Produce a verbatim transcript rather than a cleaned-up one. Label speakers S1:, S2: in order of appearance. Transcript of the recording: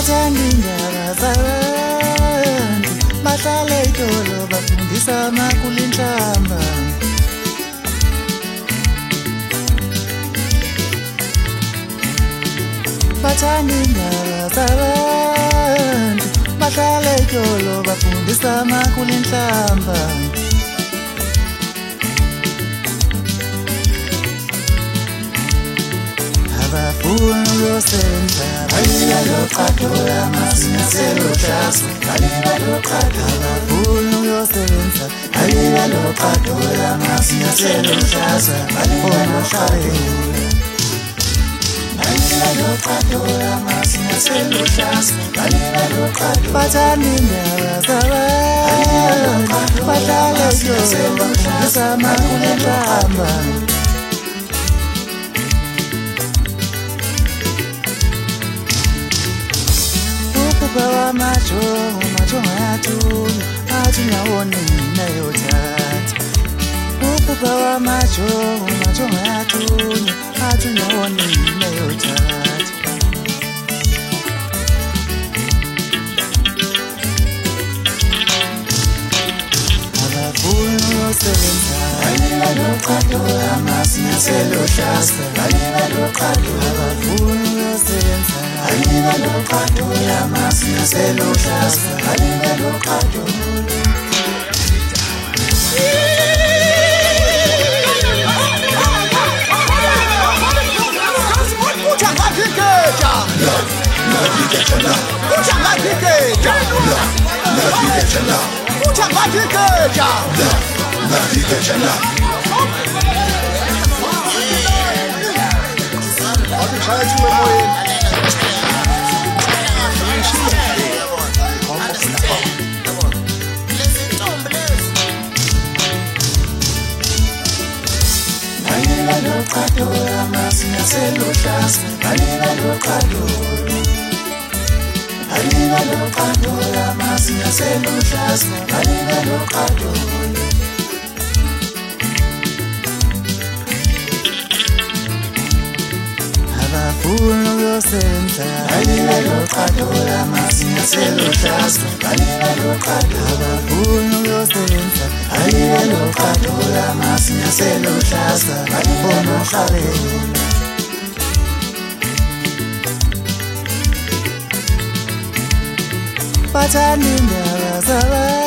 S1: bathanda indaba zabantu bahlala etolo bafundisa amakhulu inhlamba. Bathanda indaba zabantu bahlala etolo bafundisa amakhulu inhlamba. Abafuna ukuyosebenza balila loqadola amasinyathelo hlaswe balila loqadola. Abafuna ukuyosebenza balila loqadola amasinyathelo hlaswe balila loqadola. Balila loqadola amasinyathelo hlaswe balila loqadola. Bathanda indaba zabantu bahlala etolo bafundisa amakhulu inhlamba. Bawa majongo majongo yathunywa athunywa wonina yothatha. Ubaba wamajongo majongo yathunywa athunywa wonina yothatha. Abafuna ukuyosebenza balila loqadola amasinyathelo hlaswe balila loqadola. Abafuna ukuyosebenza balila loqadola amasinyathelo hlaswe balila loqadola. Balila loqadola amasinyathelo hlaswe balila loqadola. Balila loqadola amasinyathelo hlaswe balila loqadola. Abafuna ukuyosebenza balila loqadola amasinyathelo hlaswe balila loqadola. Abafuna ukuyosebenza balila loqadola amasinyathelo hlaswe balila loqadola. Bathanda indaba zabantu